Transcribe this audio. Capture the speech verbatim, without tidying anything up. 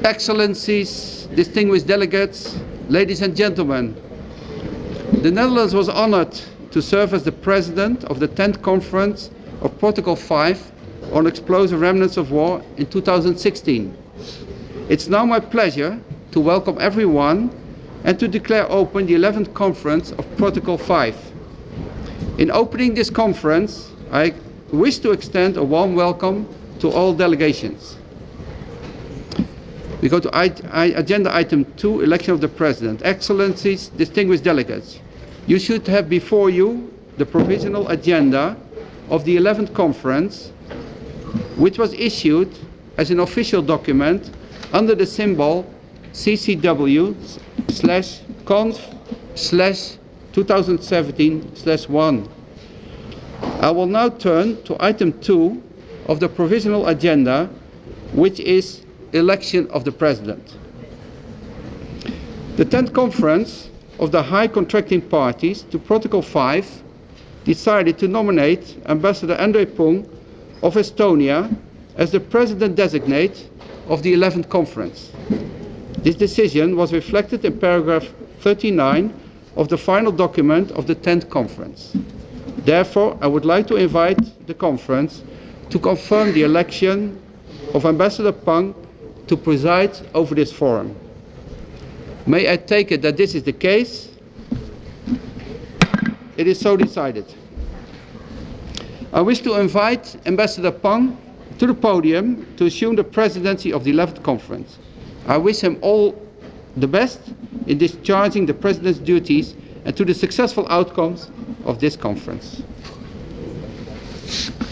Excellencies, distinguished delegates, ladies and gentlemen, the Netherlands was honored to serve as the president of the tenth Conference of Protocol five on Explosive Remnants of War in two thousand sixteen. It's now my pleasure to welcome everyone and to declare open the eleventh Conference of Protocol five. In opening this conference, I wish to extend a warm welcome to all delegations. We go to I I agenda item two, election of the President. Excellencies, distinguished delegates, you should have before you the provisional agenda of the eleventh Conference, which was issued as an official document under the symbol C C W slash conf slash twenty seventeen slash one. I will now turn to item two of the provisional agenda, which is election of the President. The tenth Conference of the High Contracting Parties to Protocol five decided to nominate Ambassador Andrei Pung of Estonia as the President-designate of the eleventh Conference. This decision was reflected in paragraph thirty-nine of the final document of the tenth Conference. Therefore, I would like to invite the Conference to confirm the election of Ambassador Pung to preside over this forum. May I take it that this is the case? It is so decided. I wish to invite Ambassador Pung to the podium to assume the presidency of the eleventh Conference. I wish him all the best in discharging the President's duties and to the successful outcomes of this conference.